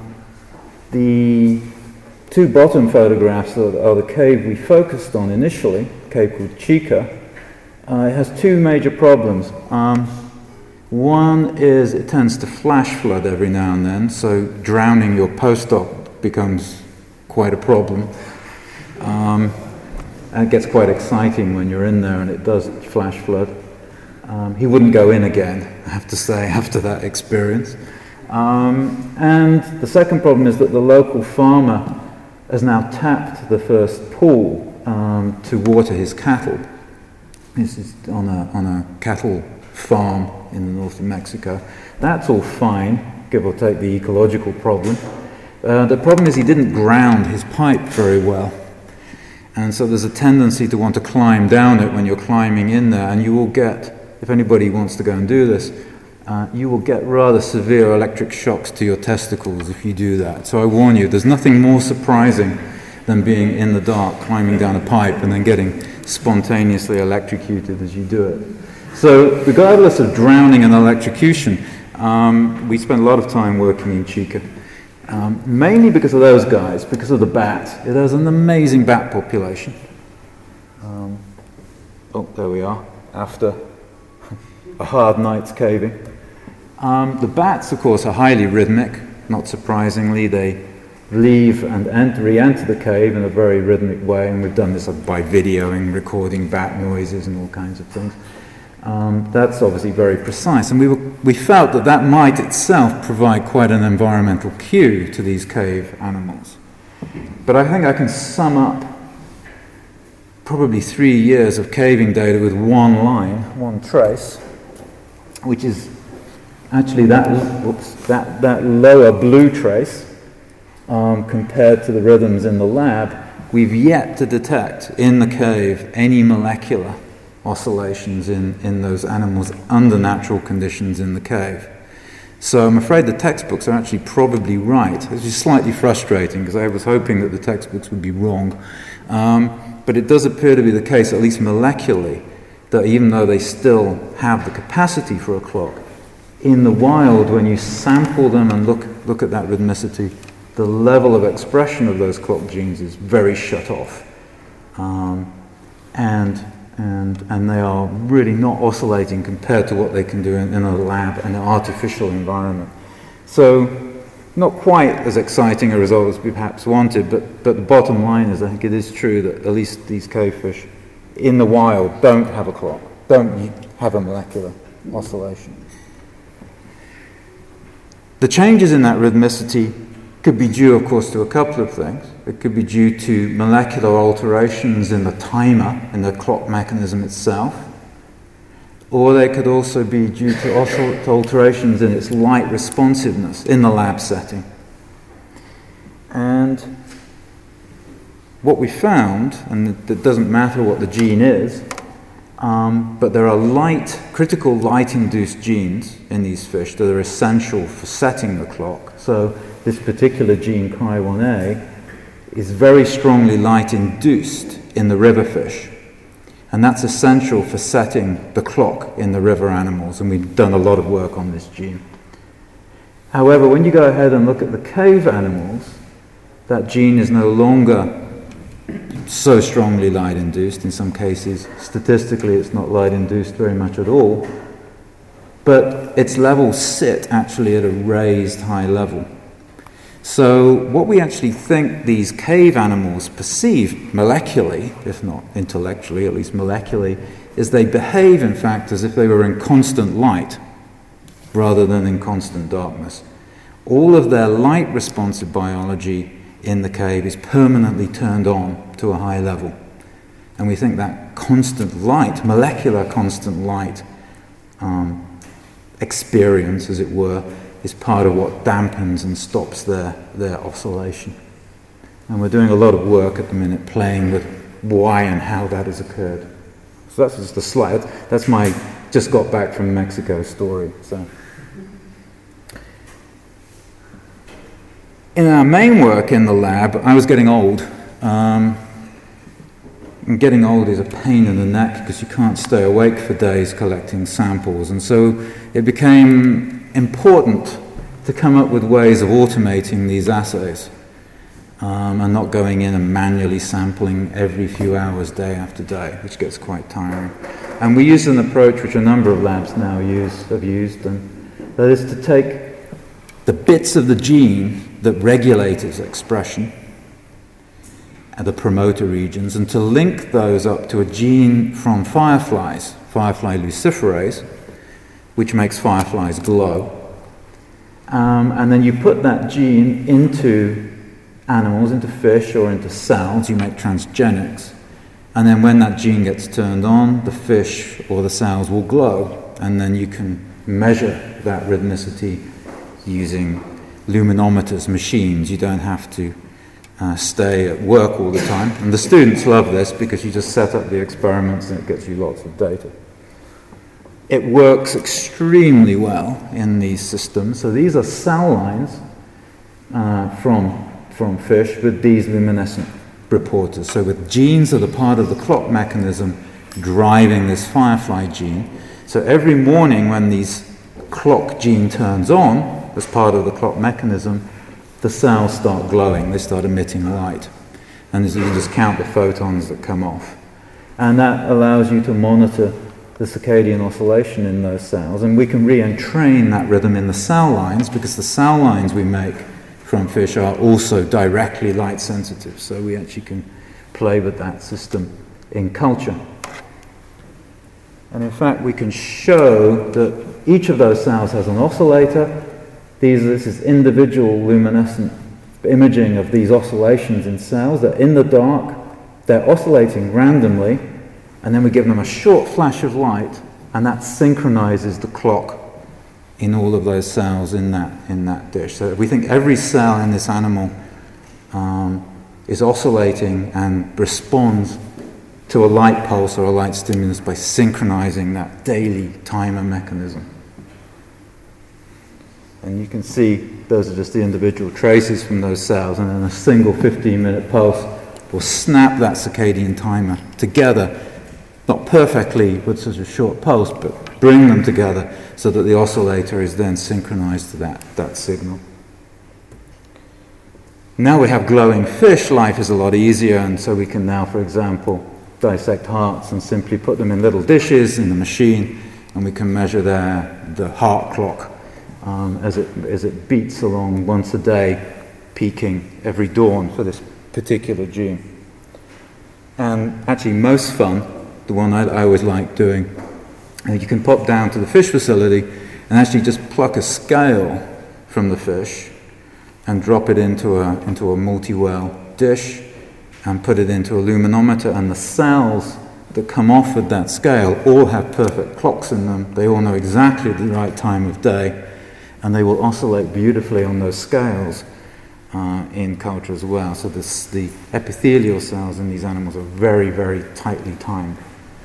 the two bottom photographs are, are the cave we focused on initially, a cave called Chica. Uh, it has two major problems. Um, one is it tends to flash flood every now and then, so drowning your postdoc becomes quite a problem. Um, and it gets quite exciting when you're in there and it does flash flood. Um, he wouldn't go in again, I have to say, after that experience. Um, and the second problem is that the local farmer has now tapped the first pool um, to water his cattle. This is on a, on a cattle farm in the north of Mexico. That's all fine, give or take the ecological problem. Uh, the problem is he didn't ground his pipe very well. And so there's a tendency to want to climb down it when you're climbing in there, and you will get, if anybody wants to go and do this, uh, you will get rather severe electric shocks to your testicles if you do that. So I warn you, there's nothing more surprising than being in the dark, climbing down a pipe, and then getting spontaneously electrocuted as you do it. So regardless of drowning and electrocution, um, we spent a lot of time working in Chica. Um, mainly because of those guys, because of the bat. There's an amazing bat population. Um, oh, there we are, after a hard night's caving. Um, the bats, of course, are highly rhythmic. Not surprisingly, they leave and enter, re-enter the cave in a very rhythmic way, and we've done this by videoing, recording bat noises and all kinds of things. Um, that's obviously very precise, and we, were, we felt that that might itself provide quite an environmental cue to these cave animals. But I think I can sum up probably three years of caving data with one line, one trace, which is actually that, whoops, that, that lower blue trace um, compared to the rhythms in the lab. We've yet to detect in the cave any molecular oscillations in, in those animals under natural conditions in the cave. So I'm afraid the textbooks are actually probably right. Which is slightly frustrating because I was hoping that the textbooks would be wrong. Um, but it does appear to be the case, at least molecularly, that even though they still have the capacity for a clock, in the wild, when you sample them and look, look at that rhythmicity, the level of expression of those clock genes is very shut off. Um, and And, and they are really not oscillating compared to what they can do in, in a lab and an artificial environment. So, not quite as exciting a result as we perhaps wanted, but, but the bottom line is I think it is true that at least these cave fish in the wild don't have a clock, don't have a molecular oscillation. The changes in that rhythmicity could be due, of course, to a couple of things. It could be due to molecular alterations in the timer, in the clock mechanism itself, or they could also be due to alterations in its light responsiveness in the lab setting. And what we found, and it doesn't matter what the gene is, um, but there are light, critical light-induced genes in these fish that are essential for setting the clock. So this particular gene, C Y one A, is very strongly light-induced in the river fish. And that's essential for setting the clock in the river animals, and we've done a lot of work on this gene. However, when you go ahead and look at the cave animals, that gene is no longer so strongly light-induced. In some cases, statistically, it's not light-induced very much at all. But its levels sit actually at a raised high level. So what we actually think these cave animals perceive molecularly, if not intellectually, at least molecularly, is they behave, in fact, as if they were in constant light rather than in constant darkness. All of their light-responsive biology in the cave is permanently turned on to a high level. And we think that constant light, molecular constant light um, experience, as it were, is part of what dampens and stops their, their oscillation. And we're doing a lot of work at the minute playing with why and how that has occurred. So that's just a slide. That's my just got back from Mexico story. So, in our main work in the lab, I was getting old. Um, and getting old is a pain in the neck because you can't stay awake for days collecting samples. And so it became important to come up with ways of automating these assays um, and not going in and manually sampling every few hours day after day, which gets quite tiring. And we used an approach which a number of labs now use, have used, and that is to take the bits of the gene that regulate its expression and the promoter regions, and to link those up to a gene from fireflies, firefly luciferase, which makes fireflies glow. Um, and then you put that gene into animals, into fish or into cells, you make transgenics. And then when that gene gets turned on, the fish or the cells will glow. And then you can measure that rhythmicity using luminometers, machines. You don't have to uh, stay at work all the time. And the students love this because you just set up the experiments and it gets you lots of data. It works extremely well in these systems. So these are cell lines uh, from, from fish with these luminescent reporters. So with genes that are part of the clock mechanism driving this firefly gene. So every morning when these clock gene turns on as part of the clock mechanism, the cells start glowing, they start emitting light. And so you can just count the photons that come off. And that allows you to monitor the circadian oscillation in those cells, and we can re-entrain that rhythm in the cell lines because the cell lines we make from fish are also directly light sensitive, so we actually can play with that system in culture. And in fact we can show that each of those cells has an oscillator. These, this is individual luminescent imaging of these oscillations in cells. They're in the dark, they're oscillating randomly, and then we give them a short flash of light, and that synchronizes the clock in all of those cells in that, in that dish. So we think every cell in this animal um, is oscillating and responds to a light pulse or a light stimulus by synchronizing that daily timer mechanism. And you can see those are just the individual traces from those cells, and then a single fifteen minute pulse will snap that circadian timer together. Not perfectly with such a short pulse, but bring them together so that the oscillator is then synchronized to that, that signal. Now we have glowing fish, life is a lot easier, and so we can now, for example, dissect hearts and simply put them in little dishes in the machine, and we can measure their, the heart clock um, as, it, as it beats along once a day, peaking every dawn for this particular gene. And actually most fun, the one I, I always like doing, uh, you can pop down to the fish facility and actually just pluck a scale from the fish and drop it into a, into a multi-well dish and put it into a luminometer, and the cells that come off with that scale all have perfect clocks in them. They all know exactly the right time of day, and they will oscillate beautifully on those scales uh, in culture as well. So this, the epithelial cells in these animals are very, very tightly timed.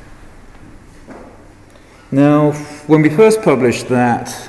Now, when we first published that,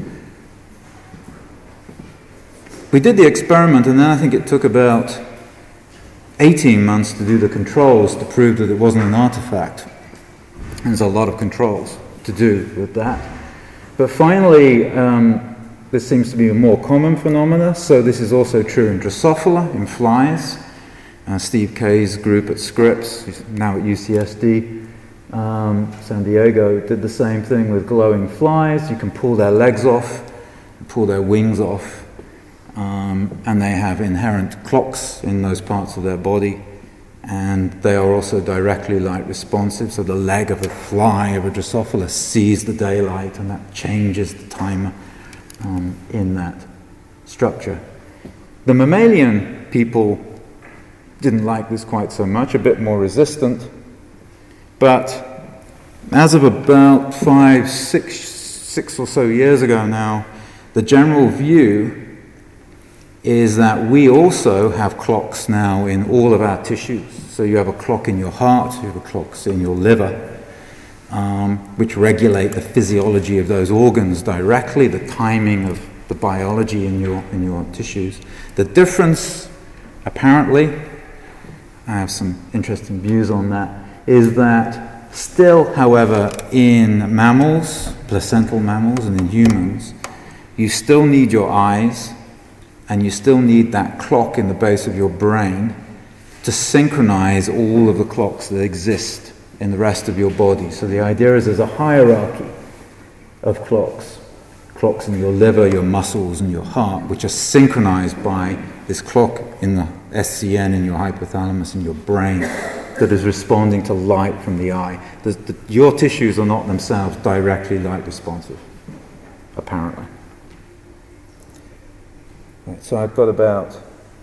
we did the experiment, and then I think it took about eighteen months to do the controls to prove that it wasn't an artifact. And there's a lot of controls to do with that. But finally, um, this seems to be a more common phenomena. So this is also true in Drosophila, in flies. Uh, Steve Kay's group at Scripps, who's now at U C S D, um, San Diego, did the same thing with glowing flies. You can pull their legs off, pull their wings off, um, and they have inherent clocks in those parts of their body, and they are also directly light responsive. So the leg of a fly, of a Drosophila, sees the daylight, and that changes the timer um, in that structure. The mammalian people didn't like this quite so much, a bit more resistant, but as of about five, six, six or so years ago now, the general view is that we also have clocks now in all of our tissues. So you have a clock in your heart, you have a clock in your liver, um, which regulate the physiology of those organs directly, the timing of the biology in your in your tissues. The difference, apparently, I have some interesting views on that, is that still, however, in mammals, placental mammals, and in humans, you still need your eyes, and you still need that clock in the base of your brain to synchronize all of the clocks that exist in the rest of your body. So the idea is there's a hierarchy of clocks. Clocks in your liver, your muscles, and your heart, which are synchronized by this clock in the S C N in your hypothalamus in your brain that is responding to light from the eye. The, the, your tissues are not themselves directly light responsive, apparently. Right, so I've got about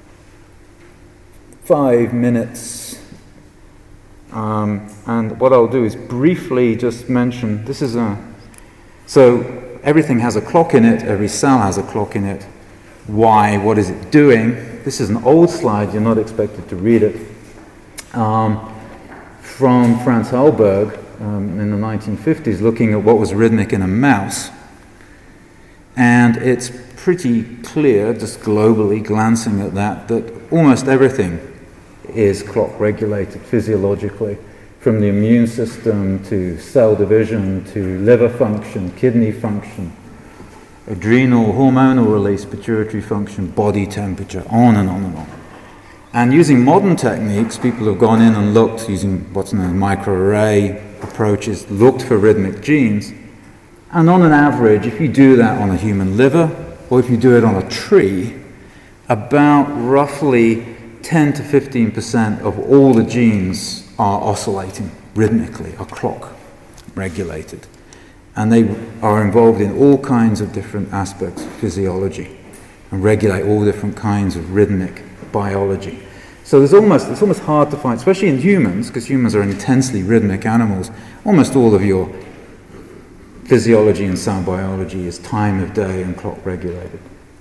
five minutes, um, and what I'll do is briefly just mention, this is a, so everything has a clock in it, every cell has a clock in it. Why? What is it doing? This is an old slide, you're not expected to read it, um, from Franz Hallberg um, in the nineteen fifties, looking at what was rhythmic in a mouse. And it's pretty clear, just globally glancing at that, that almost everything is clock regulated physiologically, from the immune system to cell division to liver function, kidney function, adrenal, hormonal release, pituitary function, body temperature, on and on and on. And using modern techniques, people have gone in and looked, using what's known as microarray approaches, looked for rhythmic genes. And on an average, if you do that on a human liver, or if you do it on a tree, about roughly ten to fifteen percent of all the genes are oscillating rhythmically, are clock regulated. And they are involved in all kinds of different aspects of physiology and regulate all different kinds of rhythmic biology. So there's almost, it's almost hard to find, especially in humans, because humans are intensely rhythmic animals, almost all of your physiology and cell biology is time of day and clock regulated.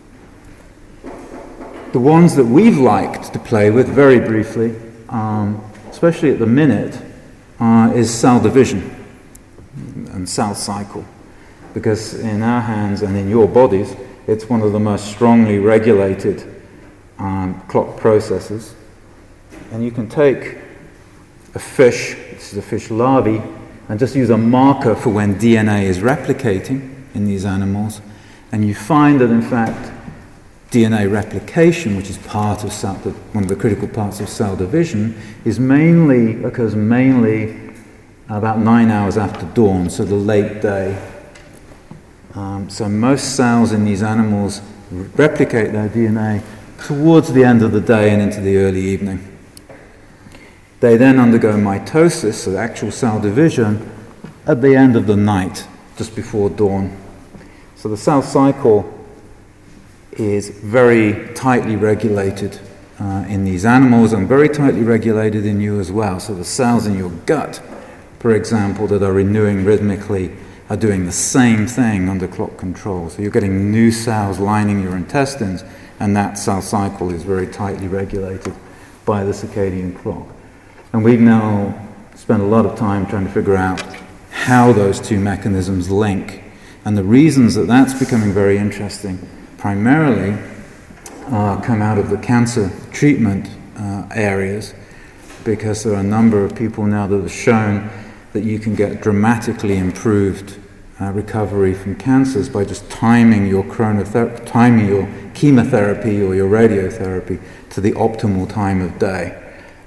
The ones that we've liked to play with, very briefly, um, especially at the minute, uh, is cell division and cell cycle, because in our hands and in your bodies, it's one of the most strongly regulated um, clock processes. And you can take a fish, this is a fish larvae, and just use a marker for when D N A is replicating in these animals, and you find that in fact D N A replication, which is part of cell, one of the critical parts of cell division, is mainly occurs mainly about nine hours after dawn, so the late day. Um, so most cells in these animals replicate their D N A towards the end of the day and into the early evening. They then undergo mitosis, so actual cell division, at the end of the night, just before dawn. So the cell cycle is very tightly regulated uh, in these animals and very tightly regulated in you as well. So the cells in your gut, for example, that are renewing rhythmically are doing the same thing under clock control. So you're getting new cells lining your intestines, and that cell cycle is very tightly regulated by the circadian clock. And we've now spent a lot of time trying to figure out how those two mechanisms link. And the reasons that that's becoming very interesting primarily uh, come out of the cancer treatment uh, areas, because there are a number of people now that have shown that you can get dramatically improved uh, recovery from cancers by just timing your chronotherapy, timing your chemotherapy or your radiotherapy to the optimal time of day.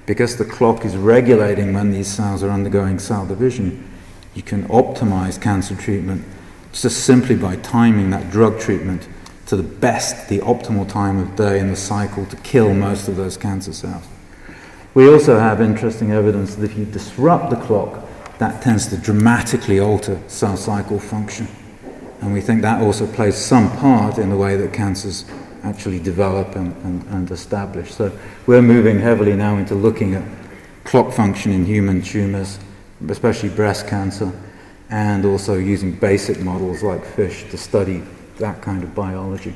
because the clock is regulating when these cells are undergoing cell division, you can optimize cancer treatment just simply by timing that drug treatment to the best, the optimal time of day in the cycle to kill most of those cancer cells. We also have interesting evidence that if you disrupt the clock, that tends to dramatically alter cell cycle function. And we think that also plays some part in the way that cancers actually develop and, and, and establish. So we're moving heavily now into looking at clock function in human tumors, especially breast cancer, and also using basic models like FISH to study that kind of biology.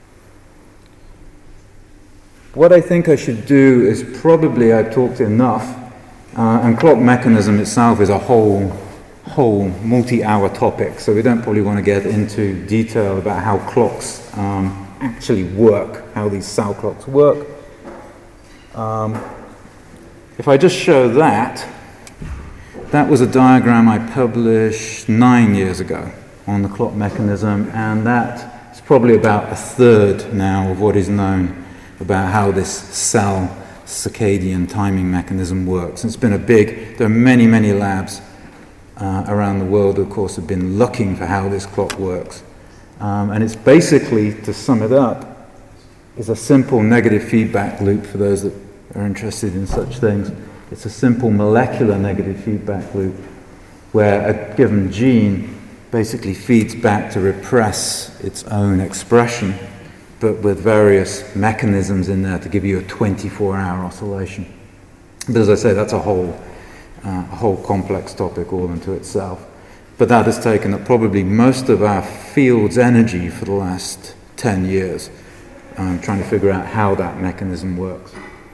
What I think I should do is probably, I've talked enough, uh, and clock mechanism itself is a whole, whole multi-hour topic, so we don't probably want to get into detail about how clocks um, actually work, how these cell clocks work. Um, if I just show that, that was a diagram I published nine years ago on the clock mechanism, and that is probably about a third now of what is known about how this cell circadian timing mechanism works. It's been a big, there are many, many labs uh, around the world, of course, have been looking for how this clock works. Um, and it's basically, to sum it up, is a simple negative feedback loop for those that are interested in such things. It's a simple molecular negative feedback loop where a given gene basically feeds back to repress its own expression, but with various mechanisms in there to give you a twenty-four hour oscillation. But as I say, that's a whole, uh, a whole complex topic all unto itself. But that has taken up probably most of our field's energy for the last ten years, um, trying to figure out how that mechanism works.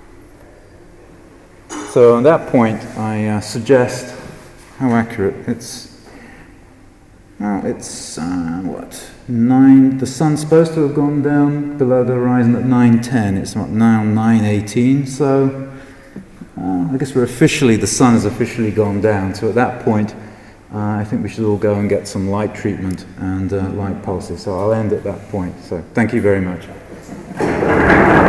So on that point, I uh, suggest, how accurate, it's, uh, it's uh, what, nine, the sun's supposed to have gone down below the horizon at nine ten, it's what, now nine eighteen, so uh, I guess we're officially, the sun has officially gone down, so at that point, Uh, I think we should all go and get some light treatment and uh, light pulses. So I'll end at that point. So thank you very much.